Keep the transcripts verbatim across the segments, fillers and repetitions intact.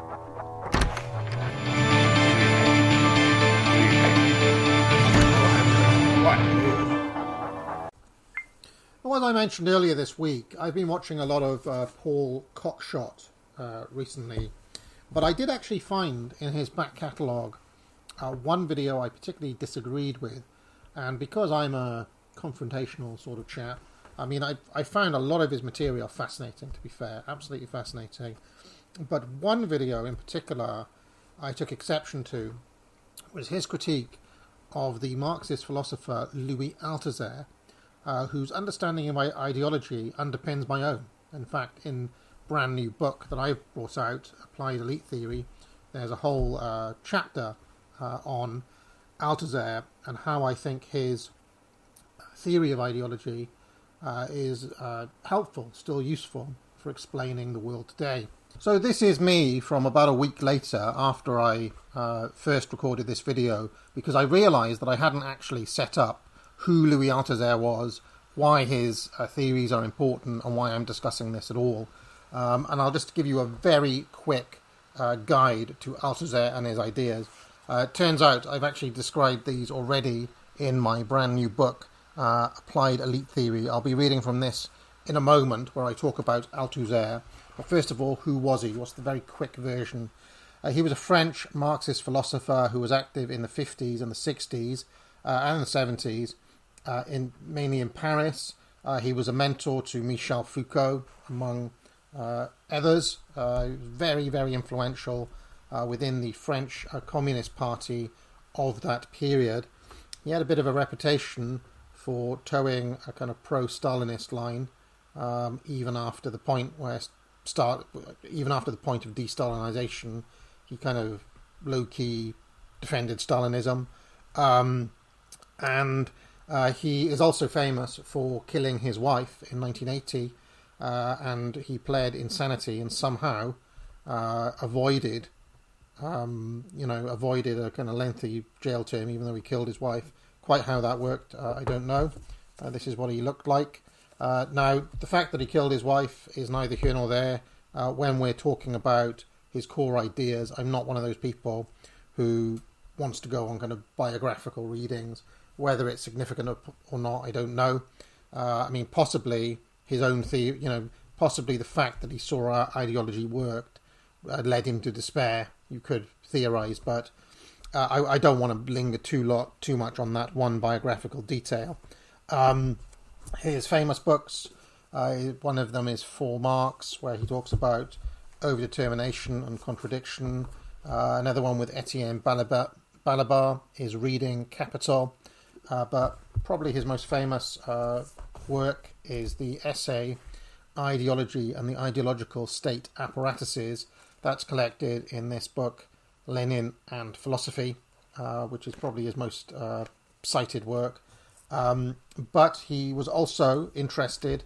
Well, as I mentioned earlier this week, I've been watching a lot of uh, Paul Cockshott uh, recently, but I did actually find in his back catalogue uh, one video I particularly disagreed with, and because I'm a confrontational sort of chap, I mean, I, I found a lot of his material fascinating, to be fair, absolutely fascinating, but one video in particular I took exception to was his critique of the Marxist philosopher Louis Althusser, Uh, whose understanding of my ideology underpins my own. In fact, in a brand new book that I've brought out, Applied Elite Theory, there's a whole uh, chapter uh, on Althusser and how I think his theory of ideology uh, is uh, helpful, still useful for explaining the world today. So this is me from about a week later after I uh, first recorded this video, because I realised that I hadn't actually set up who Louis Althusser was, why his uh, theories are important, and why I'm discussing this at all. Um, and I'll just give you a very quick uh, guide to Althusser and his ideas. Uh, it turns out I've actually described these already in my brand new book, uh, Applied Elite Theory. I'll be reading from this in a moment, where I talk about Althusser. But first of all, who was he? What's the very quick version? Uh, he was a French Marxist philosopher who was active in the fifties and the sixties uh, and the seventies. Uh, in mainly in Paris. Uh, he was a mentor to Michel Foucault, among uh, others. Uh, very, very influential uh, within the French uh, Communist Party of that period. He had a bit of a reputation for towing a kind of pro-Stalinist line, um, even after the point where start, even after the point of de-Stalinization, he kind of low-key defended Stalinism, um, and Uh, he is also famous for killing his wife in nineteen eighty, uh, and he pled insanity and somehow uh, avoided, um, you know, avoided a kind of lengthy jail term, even though he killed his wife. Quite how that worked, uh, I don't know. Uh, this is what he looked like. Uh, now, the fact that he killed his wife is neither here nor there. Uh, when we're talking about his core ideas, I'm not one of those people who wants to go on kind of biographical readings. Whether it's significant or not, I don't know. Uh, I mean, possibly his own theory, you know, possibly the fact that he saw our ideology worked uh, led him to despair. You could theorize, but uh, I, I don't want to linger too lot too much on that one biographical detail. Um, his famous books, uh, one of them is For Marx, where he talks about overdetermination and contradiction. Uh, another one with Etienne Balibar, Balibar is Reading Capital. Uh, but probably his most famous uh, work is the essay Ideology and the Ideological State Apparatuses. That's collected in this book, Lenin and Philosophy, uh, which is probably his most uh, cited work. Um, but he was also interested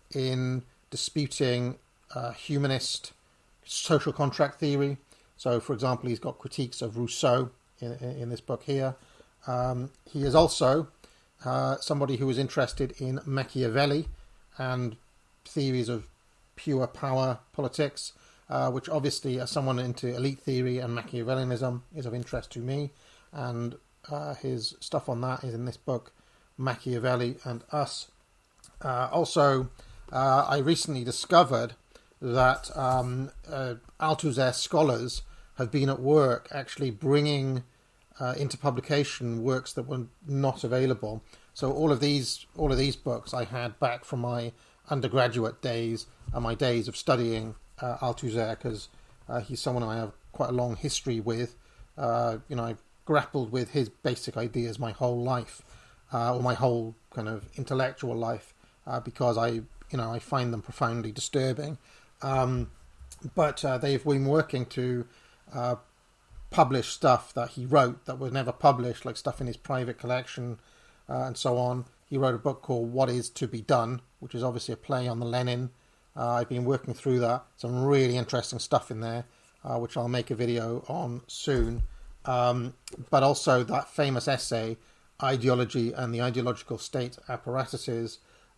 in disputing uh, humanist social contract theory. So, for example, he's got critiques of Rousseau in, in this book here. Um, he is also uh, somebody who was interested in Machiavelli and theories of pure power politics, uh, which obviously, as someone into elite theory and Machiavellianism, is of interest to me. And uh, his stuff on that is in this book, Machiavelli and Us. Uh, also, uh, I recently discovered that um, uh, Althusser scholars have been at work actually bringing Uh, into publication works that were not available. So all of these all of these books I had back from my undergraduate days and my days of studying uh, Althusser, because uh, he's someone I have quite a long history with. Uh, you know, I've grappled with his basic ideas my whole life, uh, or my whole kind of intellectual life, uh, because I, you know, I find them profoundly disturbing. Um, but uh, they've been working to uh, publish stuff that he wrote that was never published, like stuff in his private collection uh, and so on. He wrote a book called What Is to Be Done, which is obviously a play on the Lenin. Uh, I've been working through that. Some really interesting stuff in there, uh, which I'll make a video on soon. Um, but also that famous essay, Ideology and the Ideological State Apparatuses,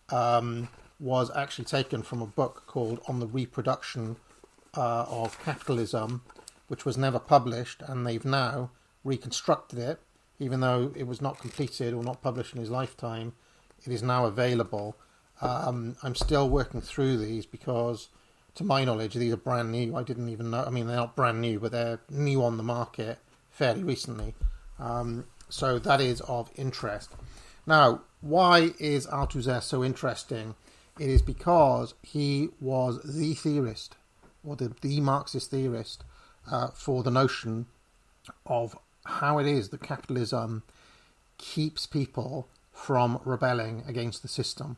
um, was actually taken from a book called On the Reproduction uh, of Capitalism, which was never published, and they've now reconstructed it, even though it was not completed or not published in his lifetime. It is now available. Um, I'm still working through these because, to my knowledge, these are brand new. I didn't even know. I mean, they're not brand new, but they're new on the market fairly recently. Um, so that is of interest. Now, why is Althusser so interesting? It is because he was the theorist, or the, the Marxist theorist, uh, for the notion of how it is that capitalism keeps people from rebelling against the system.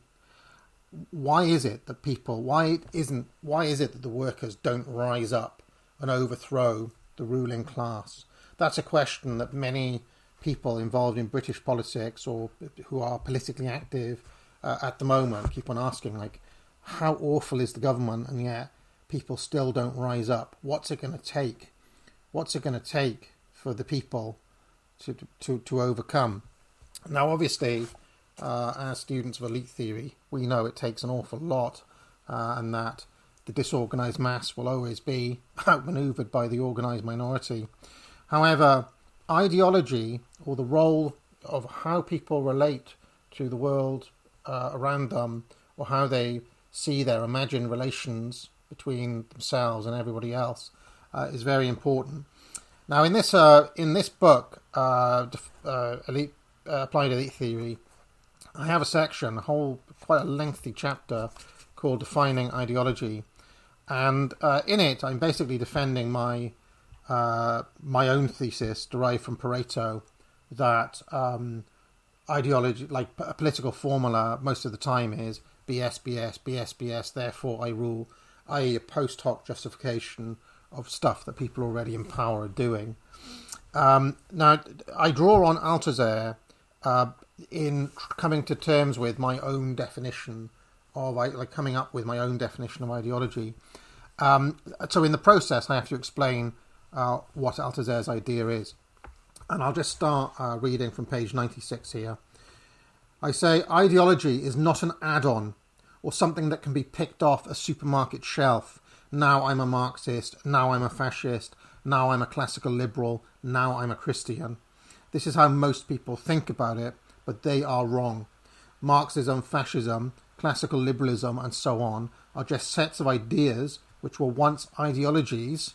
Why is it that people, why it isn't, why is it that the workers don't rise up and overthrow the ruling class? That's a question that many people involved in British politics or who are politically active uh, at the moment keep on asking, like, how awful is the government, and yet people still don't rise up? What's it going to take? What's it going to take for the people to to to overcome? Now, obviously, uh, as students of elite theory, we know it takes an awful lot, uh, and that the disorganised mass will always be outmanoeuvred by the organised minority. However, ideology, or the role of how people relate to the world uh, around them, or how they see their imagined relations between themselves and everybody else, uh, is very important. Now, in this uh, in this book, uh, uh, elite, uh, Applied Elite Theory, I have a section, a whole quite a lengthy chapter called Defining Ideology, and uh, in it, I'm basically defending my uh, my own thesis derived from Pareto that um, ideology, like a political formula, most of the time is B S, B S, B S, B S, therefore I rule, that is a post hoc justification of stuff that people already in power are doing. Um, now, I draw on Althusser uh, in coming to terms with my own definition of, like coming up with my own definition of ideology. Um, so in the process, I have to explain uh, what Althusser's idea is. And I'll just start uh, reading from page ninety-six here. I say, ideology is not an add-on or something that can be picked off a supermarket shelf. Now I'm a Marxist, now I'm a fascist, now I'm a classical liberal, now I'm a Christian. This is how most people think about it, but they are wrong. Marxism, fascism, classical liberalism, and so on are just sets of ideas which were once ideologies,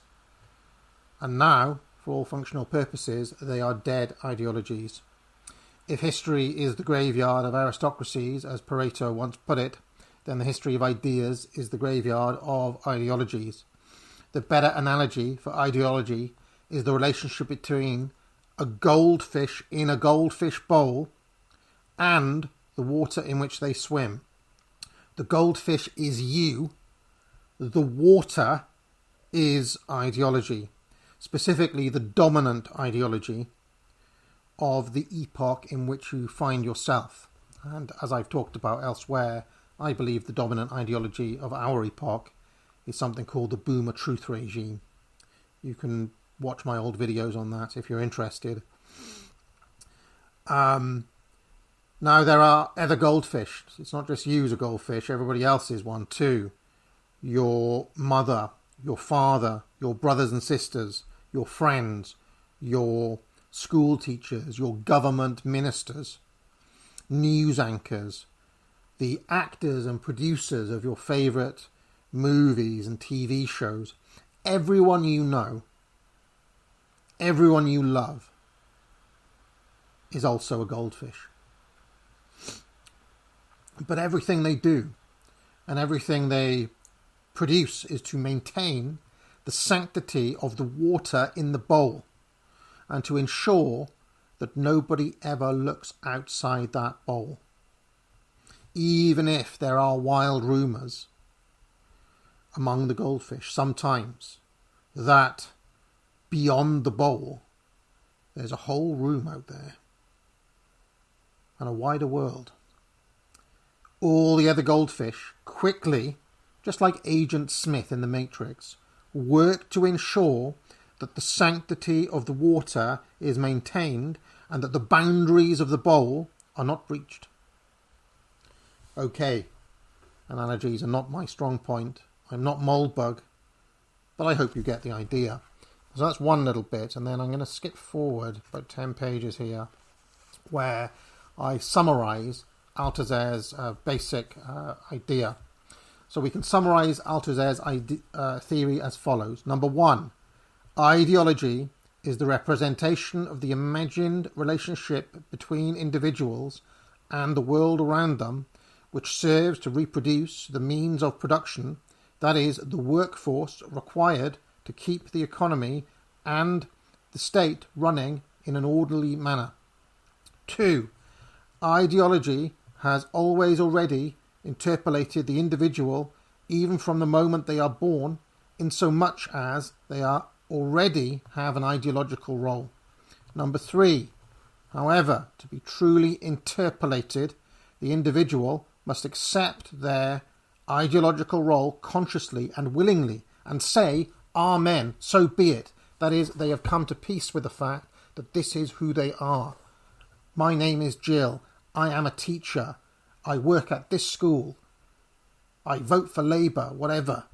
and now, for all functional purposes, they are dead ideologies. If history is the graveyard of aristocracies, as Pareto once put it, then the history of ideas is the graveyard of ideologies. The better analogy for ideology is the relationship between a goldfish in a goldfish bowl and the water in which they swim. The goldfish is you. The water is ideology, specifically the dominant ideology of the epoch in which you find yourself. And as I've talked about elsewhere, I believe the dominant ideology of our epoch is something called the Boomer Truth Regime. You can watch my old videos on that if you're interested. Um, now, there are other goldfish. It's not just you as a goldfish, everybody else is one too. Your mother, your father, your brothers and sisters, your friends, your school teachers, your government ministers, news anchors, the actors and producers of your favourite movies and T V shows, everyone you know, everyone you love is also a goldfish. But everything they do and everything they produce is to maintain the sanctity of the water in the bowl and to ensure that nobody ever looks outside that bowl. Even if there are wild rumours among the goldfish sometimes that beyond the bowl there's a whole room out there and a wider world. All the other goldfish quickly, just like Agent Smith in The Matrix, work to ensure that the sanctity of the water is maintained and that the boundaries of the bowl are not breached. Okay, analogies are not my strong point. I'm not Moldbug, but I hope you get the idea. So that's one little bit, and then I'm going to skip forward about ten pages here, where I summarize Althusser's uh, basic uh, idea. So we can summarize Althusser's ide- uh, theory as follows. Number one, ideology is the representation of the imagined relationship between individuals and the world around them, which serves to reproduce the means of production, that is, the workforce required to keep the economy and the state running in an orderly manner. Two, ideology has always already interpolated the individual even from the moment they are born, in so much as they are already have an ideological role. Number three, however, to be truly interpolated, the individual must accept their ideological role consciously and willingly and say, Amen, so be it. That is, they have come to peace with the fact that this is who they are. My name is Jill. I am a teacher. I work at this school. I vote for Labour, whatever.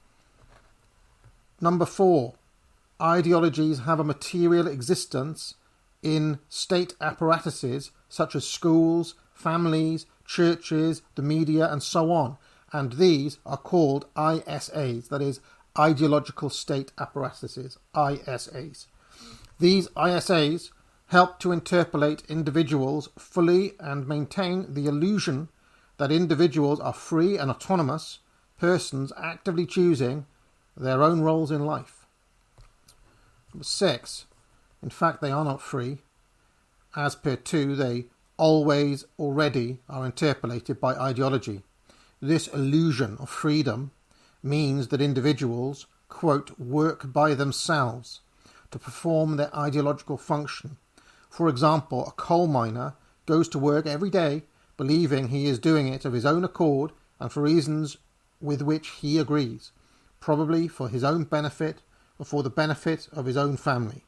Number four, ideologies have a material existence in state apparatuses such as schools, families, churches, the media, and so on. And these are called I S As, that is, ideological state apparatuses, I S As. These I S As help to interpolate individuals fully and maintain the illusion that individuals are free and autonomous persons actively choosing their own roles in life. Number six, in fact they are not free. As per two, they always already are interpolated by ideology. This illusion of freedom means that individuals, quote, work by themselves to perform their ideological function. For example, a coal miner goes to work every day believing he is doing it of his own accord and for reasons with which he agrees, probably for his own benefit or for the benefit of his own family.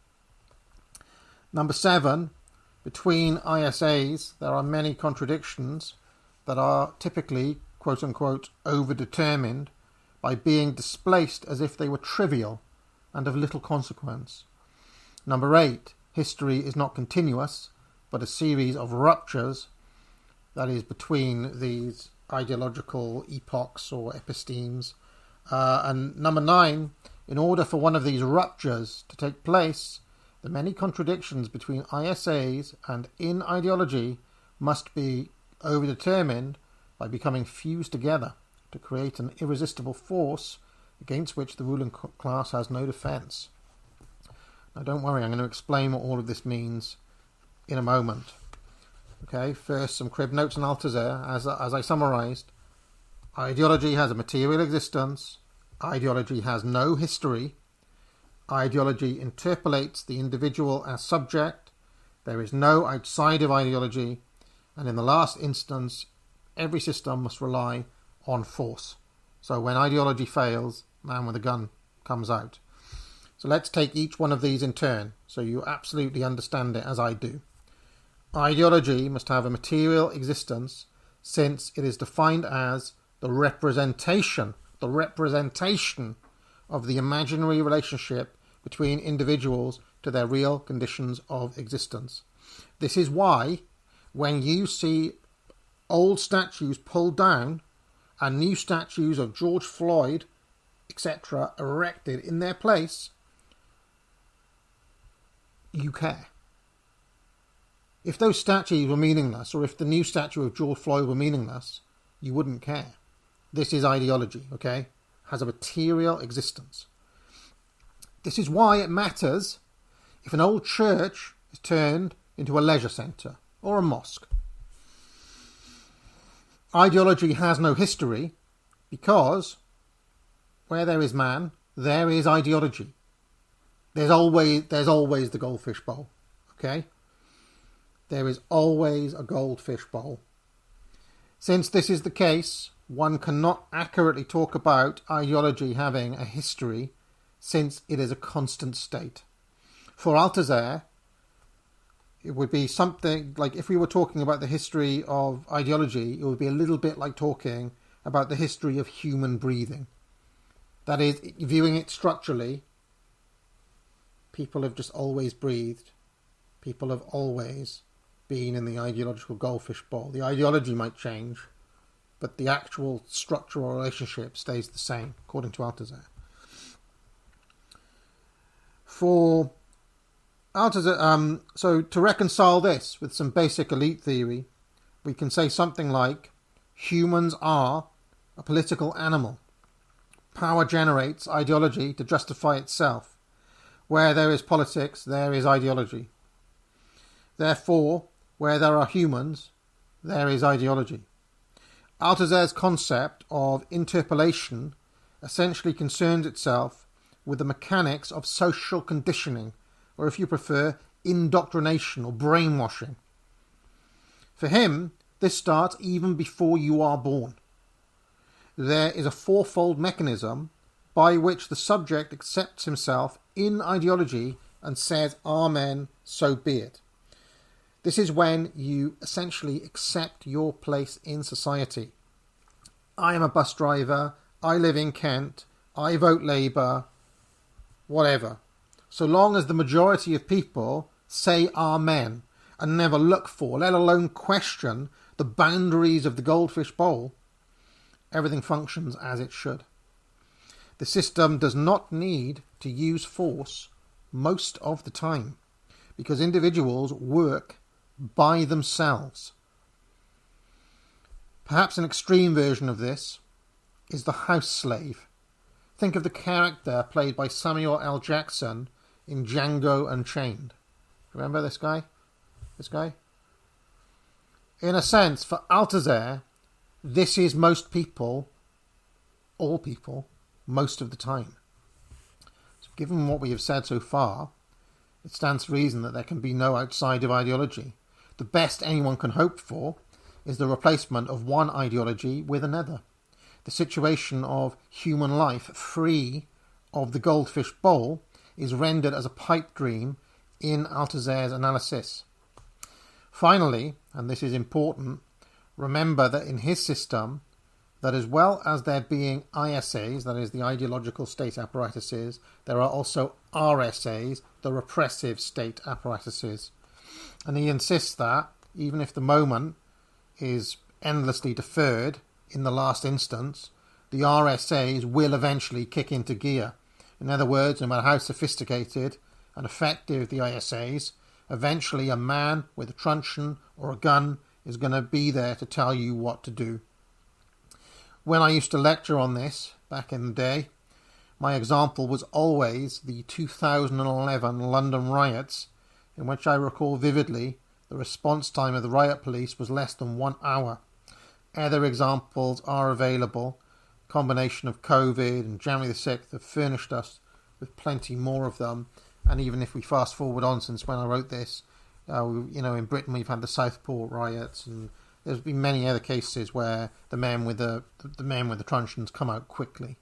Number seven, between I S As there are many contradictions that are typically, quote-unquote, overdetermined by being displaced as if they were trivial and of little consequence. Number eight, history is not continuous, but a series of ruptures, that is, between these ideological epochs or epistemes. Uh, and number nine, in order for one of these ruptures to take place, the many contradictions between I S As and in ideology must be overdetermined by becoming fused together to create an irresistible force against which the ruling class has no defence. Now don't worry, I'm going to explain what all of this means in a moment. Okay, first some crib notes on Althusser. As, as I summarised, ideology has a material existence, ideology has no history, ideology interpolates the individual as subject, there is no outside of ideology, and in the last instance, every system must rely on force. So when ideology fails, man with a gun comes out. So let's take each one of these in turn, so you absolutely understand it as I do. Ideology must have a material existence, since it is defined as the representation, the representation of the imaginary relationship between individuals to their real conditions of existence. This is why, when you see old statues pulled down and new statues of George Floyd, et cetera, erected in their place, you care. If those statues were meaningless, or if the new statue of George Floyd were meaningless, you wouldn't care. This is ideology, okay? Has a material existence. This is why it matters if an old church is turned into a leisure centre or a mosque. Ideology has no history because where there is man, there is ideology. There's always there's always the goldfish bowl, okay? There is always a goldfish bowl. Since this is the case, one cannot accurately talk about ideology having a history, since it is a constant state. For Althusser, it would be something like, if we were talking about the history of ideology, it would be a little bit like talking about the history of human breathing. That is, viewing it structurally, people have just always breathed. People have always been in the ideological goldfish bowl. The ideology might change, but the actual structural relationship stays the same, according to Althusser. For Althusser, um, so to reconcile this with some basic elite theory, we can say something like, humans are a political animal. Power generates ideology to justify itself. Where there is politics, there is ideology. Therefore, where there are humans, there is ideology. Althusser's concept of interpolation essentially concerns itself with the mechanics of social conditioning, or if you prefer, indoctrination or brainwashing. For him, this starts even before you are born. There is a fourfold mechanism by which the subject accepts himself in ideology and says, Amen, so be it. This is when you essentially accept your place in society. I am a bus driver, I live in Kent, I vote Labour, whatever. So long as the majority of people say Amen and never look for, let alone question, the boundaries of the goldfish bowl, everything functions as it should. The system does not need to use force most of the time because individuals work by themselves. Perhaps an extreme version of this is the house slave. Think of the character played by Samuel L. Jackson in Django Unchained. Remember this guy? This guy? In a sense, for Althusser, this is most people, all people, most of the time. So given what we have said so far, it stands to reason that there can be no outside of ideology. The best anyone can hope for is the replacement of one ideology with another. The situation of human life free of the goldfish bowl is rendered as a pipe dream in Althusser's analysis. Finally, and this is important, remember that in his system, that as well as there being I S As, that is the ideological state apparatuses, there are also R S As, the repressive state apparatuses. And he insists that, even if the moment is endlessly deferred in the last instance, the R S As will eventually kick into gear. In other words, no matter how sophisticated and effective the I S As, eventually a man with a truncheon or a gun is going to be there to tell you what to do. When I used to lecture on this back in the day, my example was always the two thousand eleven London riots, in which I recall vividly the response time of the riot police was less than one hour. Other examples are available. A combination of COVID and January the sixth have furnished us with plenty more of them. And even if we fast forward on since when I wrote this, uh, we, you know, in Britain we've had the Southport riots, and there's been many other cases where the men with the the men with the truncheons come out quickly.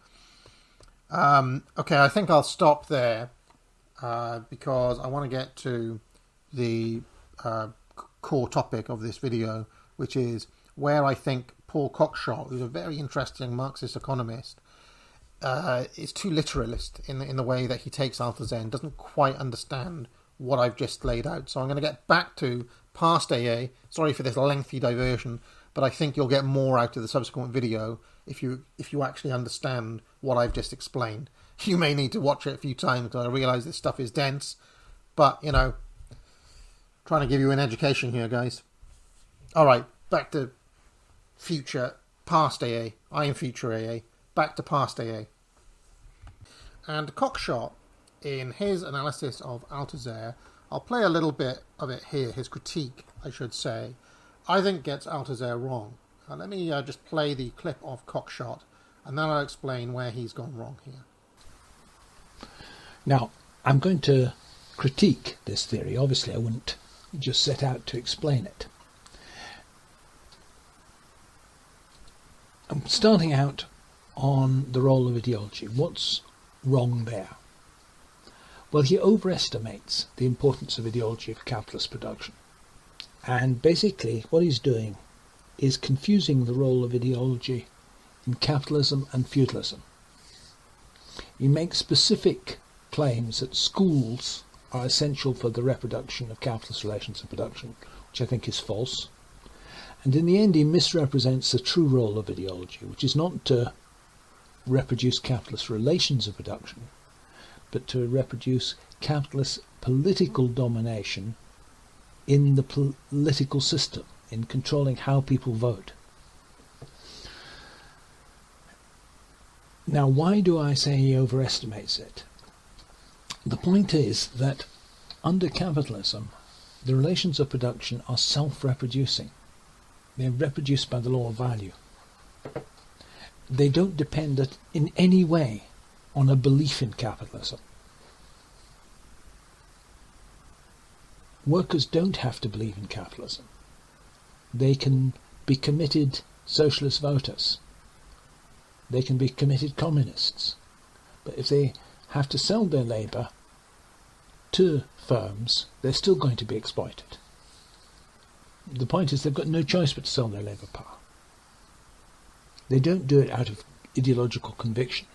Um, okay, I think I'll stop there. Uh, because I want to get to the uh, core topic of this video, which is where I think Paul Cockshott, who's a very interesting Marxist economist, uh, is too literalist in the, in the way that he takes Althusser and doesn't quite understand what I've just laid out. So I'm going to get back to past A A. Sorry for this lengthy diversion, but I think you'll get more out of the subsequent video if you if you actually understand what I've just explained. You may need to watch it a few times because I realise this stuff is dense. But, you know, trying to give you an education here, guys. Alright, back to future, past A A. I am future A A. Back to past A A. And Cockshott, in his analysis of Althusser, I'll play a little bit of it here, his critique, I should say, I think gets Althusser wrong. Uh, let me uh, just play the clip of Cockshott, and then I'll explain where he's gone wrong here. Now, I'm going to critique this theory. Obviously, I wouldn't just set out to explain it. I'm starting out on the role of ideology. What's wrong there? Well, he overestimates the importance of ideology for capitalist production. And basically, what he's doing is confusing the role of ideology in capitalism and feudalism. He makes specific claims that schools are essential for the reproduction of capitalist relations of production, which I think is false. And in the end, he misrepresents the true role of ideology, which is not to reproduce capitalist relations of production, but to reproduce capitalist political domination in the political system, in controlling how people vote. Now, why do I say he overestimates it? The point is that under capitalism, the relations of production are self-reproducing. They're reproduced by the law of value. They don't depend in any way on a belief in capitalism. Workers don't have to believe in capitalism. They can be committed socialist voters. They can be committed communists. But if they have to sell their labour to firms, they're still going to be exploited. The point is they've got no choice but to sell their labour power. They don't do it out of ideological conviction.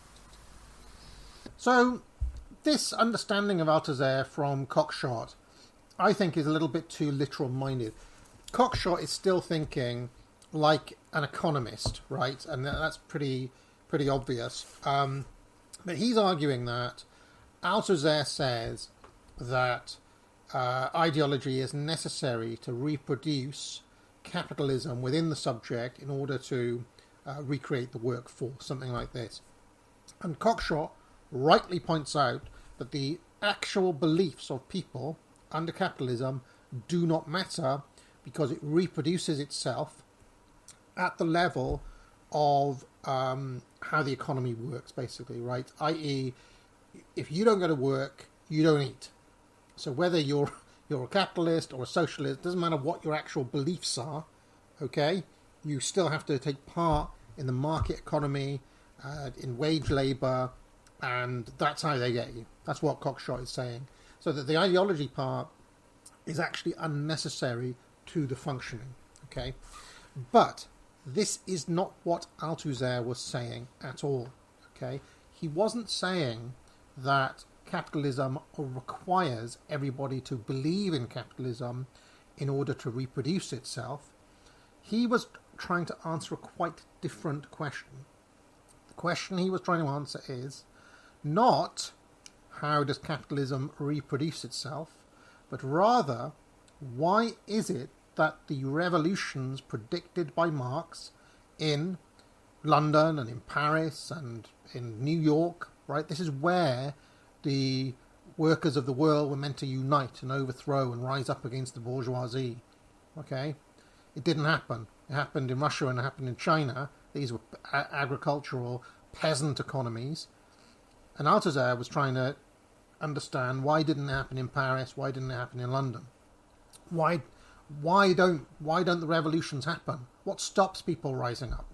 So, this understanding of Althusser from Cockshott, I think, is a little bit too literal-minded. Cockshott is still thinking like an economist, right? And that's pretty pretty obvious. Um, but he's arguing that Althusser says that uh, ideology is necessary to reproduce capitalism within the subject in order to uh, recreate the workforce, something like this. And Cockshott rightly points out that the actual beliefs of people under capitalism do not matter because it reproduces itself at the level of um, how the economy works, basically, right? that is, if you don't go to work, you don't eat. So whether you're you're a capitalist or a socialist, doesn't matter what your actual beliefs are, okay? You still have to take part in the market economy, uh, in wage labour, and that's how they get you. That's what Cockshott is saying. So that the ideology part is actually unnecessary to the functioning, okay? But this is not what Althusser was saying at all, okay? He wasn't saying that capitalism requires everybody to believe in capitalism in order to reproduce itself. He was trying to answer a quite different question. The question he was trying to answer is not how does capitalism reproduce itself, but rather why is it that the revolutions predicted by Marx in London and in Paris and in New York, right? This is where the workers of the world were meant to unite and overthrow and rise up against the bourgeoisie, okay? It didn't happen. It happened in Russia and it happened in China. These were a- agricultural peasant economies. And Althusser was trying to understand why didn't it happen in Paris, why didn't it happen in London? Why why don't why don't the revolutions happen? What stops people rising up?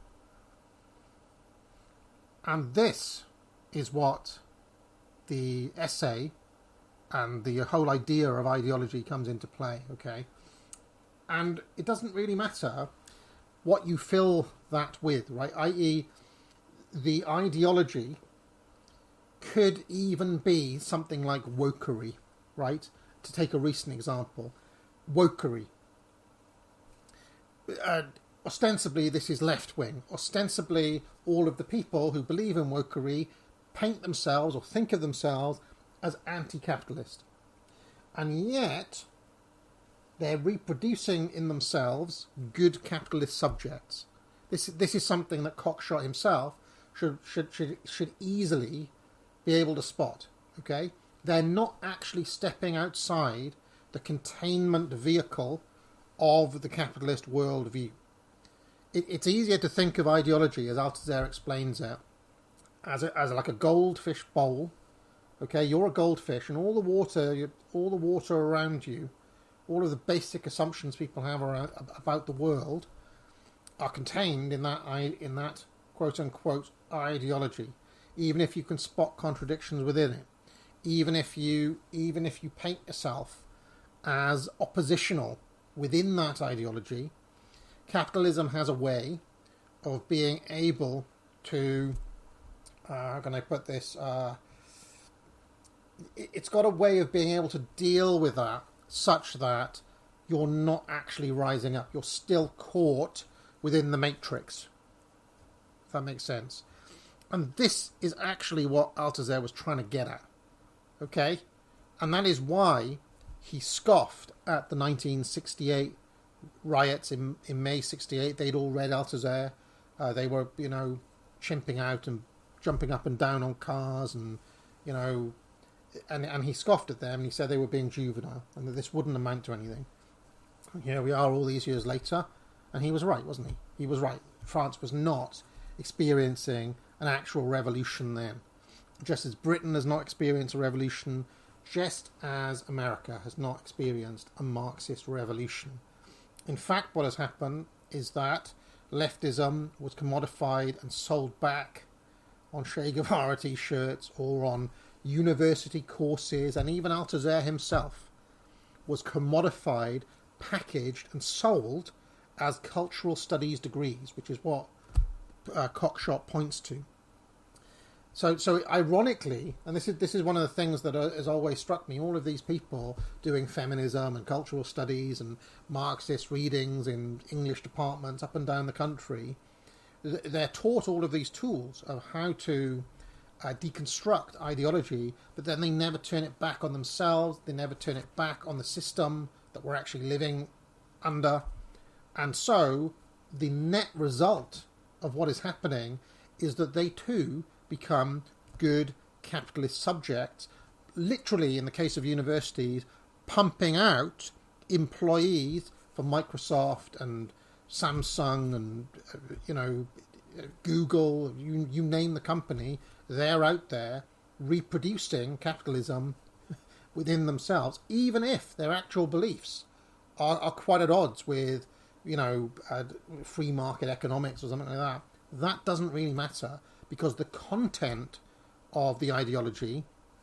And this is what the essay and the whole idea of ideology comes into play, okay? And it doesn't really matter what you fill that with, right? that is, the ideology could even be something like wokery, right? To take a recent example, wokery. Uh, ostensibly, this is left-wing. Ostensibly, all of the people who believe in wokery paint themselves or think of themselves as anti-capitalist. And yet, they're reproducing in themselves good capitalist subjects. This, this is something that Cockshott himself should, should, should, should easily be able to spot, okay? They're not actually stepping outside the containment vehicle of the capitalist worldview. It, it's easier to think of ideology, as Althusser explains it, as a, as like a goldfish bowl. Okay, you're a goldfish, and all the water, all the water around you, all of the basic assumptions people have around, about the world, are contained in that in that quote unquote ideology. Even if you can spot contradictions within it, even if you even if you paint yourself as oppositional within that ideology, capitalism has a way of being able to, uh, how can I put this, uh, it's got a way of being able to deal with that such that you're not actually rising up. You're still caught within the matrix, if that makes sense. And this is actually what Althusser was trying to get at. Okay? And that is why he scoffed at the nineteen sixty-eight riots in, in May sixty-eight. They'd all read Althusser. Uh, they were, you know, chimping out and jumping up and down on cars and, you know, and, and he scoffed at them and he said they were being juvenile and that this wouldn't amount to anything. And here we are all these years later, and he was right, wasn't he? He was right. France was not experiencing an actual revolution then. Just as Britain has not experienced a revolution, just as America has not experienced a Marxist revolution. In fact, what has happened is that leftism was commodified and sold back on Che Guevara t-shirts or on university courses, and even Althusser himself was commodified, packaged and sold as cultural studies degrees, which is what uh, Cockshott points to. So, so ironically, and this is this is one of the things that uh, has always struck me, all of these people doing feminism and cultural studies and Marxist readings in English departments up and down the country, they're taught all of these tools of how to uh, deconstruct ideology, but then they never turn it back on themselves, they never turn it back on the system that we're actually living under. And so the net result of what is happening is that they too become good capitalist subjects, literally in the case of universities, pumping out employees for Microsoft and Samsung and, you know, Google, you, you name the company, they're out there reproducing capitalism within themselves, even if their actual beliefs are, are quite at odds with, you know, uh, free market economics or something like that. That doesn't really matter, because the content of the ideology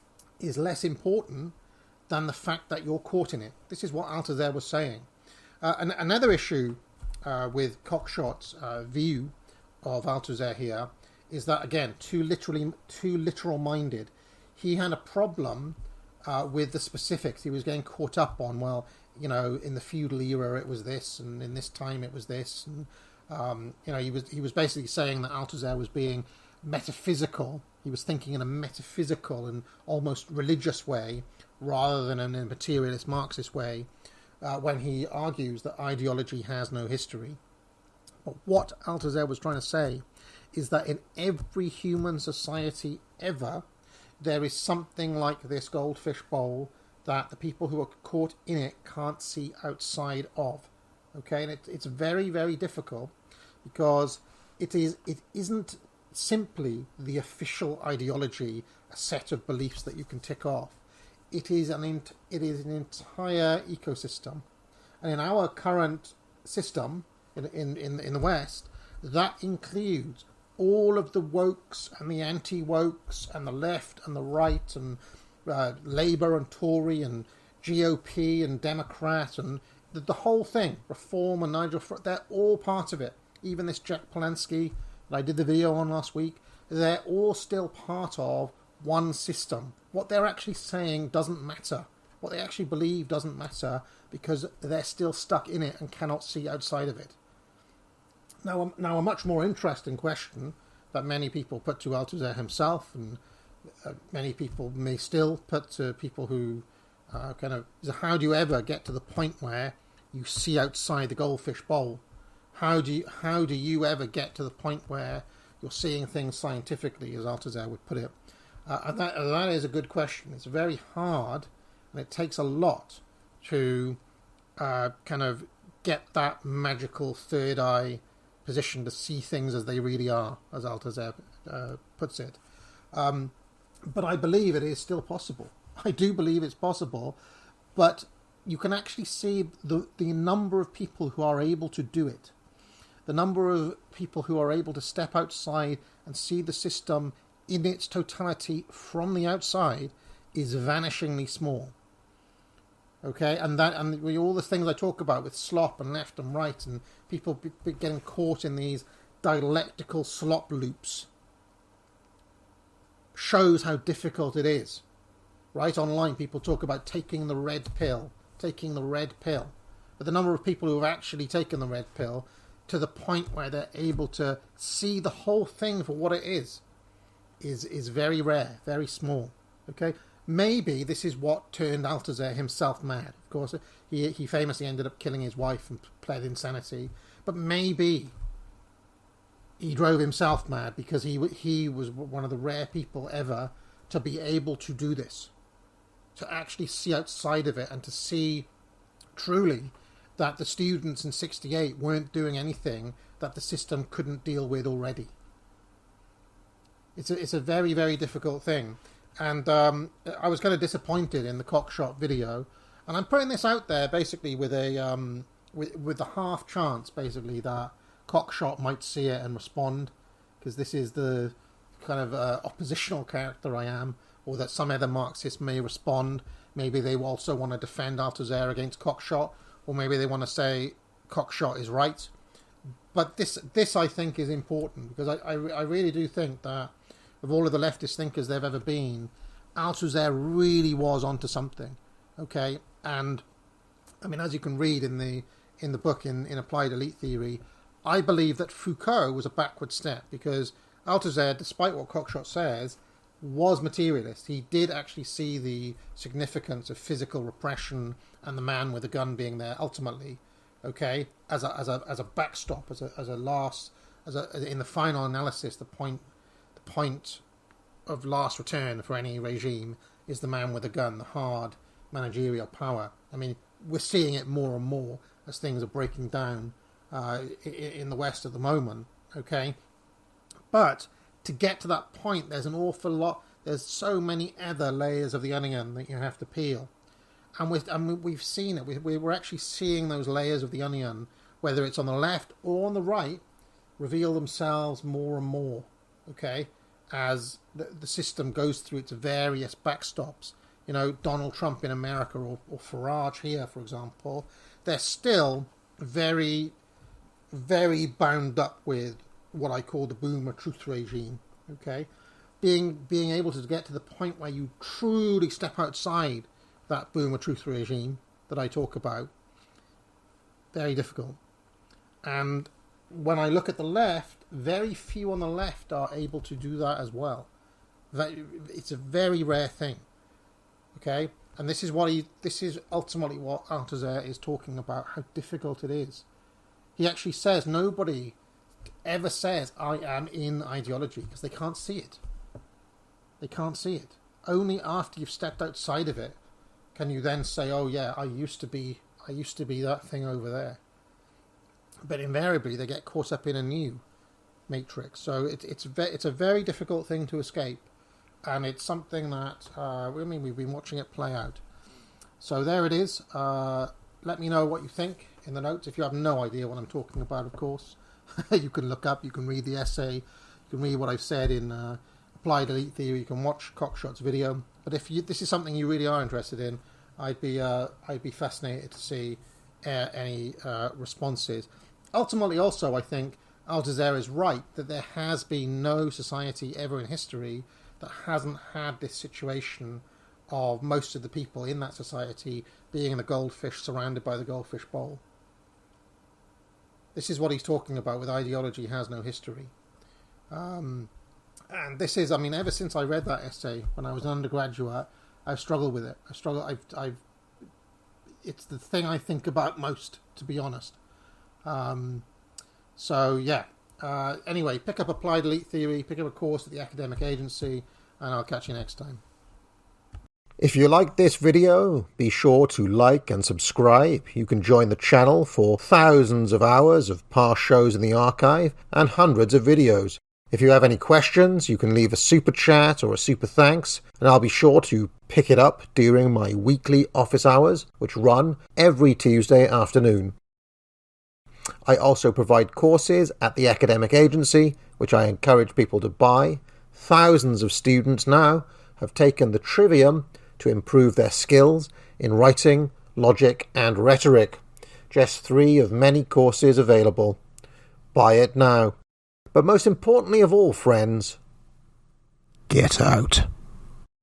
is less important than the fact that you're caught in it. This is what Althusser was saying. Uh, and another issue uh, with Cockshott's uh, view of Althusser here is that, again, too literally, too literal-minded. He had a problem uh, with the specifics. He was getting caught up on, well, you know, in the feudal era it was this, and in this time it was this, and um, you know, he was he was basically saying that Althusser was being metaphysical. He was thinking in a metaphysical and almost religious way rather than in a materialist Marxist way uh, when he argues that ideology has no history. But what Althusser was trying to say is that in every human society ever, there is something like this goldfish bowl that the people who are caught in it can't see outside of. Okay, and it, it's very, very difficult because it is it isn't simply the official ideology, a set of beliefs that you can tick off. It is an ent- it is an entire ecosystem, and in our current system in in in, in the West, that includes all of the wokes and the anti-wokes and the left and the right and uh, Labour and Tory and G O P and Democrat and the, the whole thing, Reform and Nigel Farage, they're all part of it. Even this Jack Palensky that I did the video on last week, they're all still part of one system. What they're actually saying doesn't matter. What they actually believe doesn't matter because they're still stuck in it and cannot see outside of it. Now, now a much more interesting question that many people put to Althusser himself, and uh, many people may still put to people who uh, kind of, is how do you ever get to the point where you see outside the goldfish bowl? How do you, how do you ever get to the point where you're seeing things scientifically, as Althusser would put it? Uh, and that, that is a good question. It's very hard, and it takes a lot to uh, kind of get that magical third eye position to see things as they really are, as Althusser uh, puts it. Um, but I believe it is still possible. I do believe it's possible, but you can actually see the, the number of people who are able to do it. The number of people who are able to step outside and see the system in its totality from the outside is vanishingly small. Okay, and that and all the things I talk about with slop and left and right and people be, be getting caught in these dialectical slop loops shows how difficult it is. right? Online, people talk about taking the red pill, taking the red pill. But the number of people who have actually taken the red pill to the point where they're able to see the whole thing for what it is, is is very rare, very small. Okay, maybe this is what turned Althusser himself mad. Of course, he he famously ended up killing his wife and pled insanity. But maybe he drove himself mad because he he was one of the rare people ever to be able to do this, to actually see outside of it and to see truly that the students in sixty-eight weren't doing anything that the system couldn't deal with already. It's a, it's a very, very difficult thing. And um, I was kind of disappointed in the Cockshot video. And I'm putting this out there basically with a um, with, with the half chance, basically, that Cockshot might see it and respond. Because this is the kind of uh, oppositional character I am. Or that some other Marxists may respond. Maybe they also want to defend Althusser against Cockshot. Or maybe they want to say Cockshot is right. But this, this I think, is important. Because I, I, I really do think that of all of the leftist thinkers there have ever been, Althusser really was onto something, okay? And I mean, as you can read in the in the book in, in Applied Elite Theory, I believe that Foucault was a backward step because Althusser, despite what Cockshot says, was materialist. He did actually see the significance of physical repression and the man with a gun being there ultimately, okay, as a as a as a backstop, as a as a last, as a as in the final analysis, the point. point of last return for any regime is the man with a gun, the hard managerial power. I mean, we're seeing it more and more as things are breaking down uh, in the West at the moment, okay? But to get to that point, there's an awful lot, there's so many other layers of the onion that you have to peel. And, with, and we've seen it, we, we're actually seeing those layers of the onion, whether it's on the left or on the right, reveal themselves more and more. Okay, as the, the system goes through its various backstops, you know, Donald Trump in America or, or Farage here, for example, they're still very, very bound up with what I call the boomer truth regime. Okay, being being able to get to the point where you truly step outside that boomer truth regime that I talk about, very difficult. And when I look at the left, very few on the left are able to do that as well. It's a very rare thing, okay? And this is what he, this is ultimately what Althusser is talking about, how difficult it is. He actually says nobody ever says, I am in ideology, because they can't see it. They can't see it. Only after you've stepped outside of it can you then say, oh yeah, I used to be, I used to be that thing over there. But invariably, they get caught up in a new matrix. So it, it's ve- it's a very difficult thing to escape, and it's something that uh, I mean we've been watching it play out. So there it is. Uh, let me know what you think in the notes. If you have no idea what I'm talking about, of course, you can look up, you can read the essay, you can read what I've said in uh, Applied Elite Theory. You can watch Cockshot's video. But if you, this is something you really are interested in, I'd be uh, I'd be fascinated to see uh, any uh, responses. Ultimately, also, I think Althusser is right that there has been no society ever in history that hasn't had this situation of most of the people in that society being the goldfish surrounded by the goldfish bowl. This is what he's talking about with ideology has no history. Um, and this is, I mean, ever since I read that essay when I was an undergraduate, I've struggled with it. I struggle. I've, I've, it's the thing I think about most, to be honest. Um, so yeah, uh, anyway, pick up Applied Elite Theory, pick up a course at the academic agency, and I'll catch you next time. If you liked this video, be sure to like and subscribe. You can join the channel for thousands of hours of past shows in the archive and hundreds of videos. If you have any questions, you can leave a super chat or a super thanks, and I'll be sure to pick it up during my weekly office hours, which run every Tuesday afternoon. I also provide courses at the academic agency, which I encourage people to buy. Thousands of students now have taken the Trivium to improve their skills in writing, logic, and rhetoric. Just three of many courses available. Buy it now. But most importantly of all, friends, get out.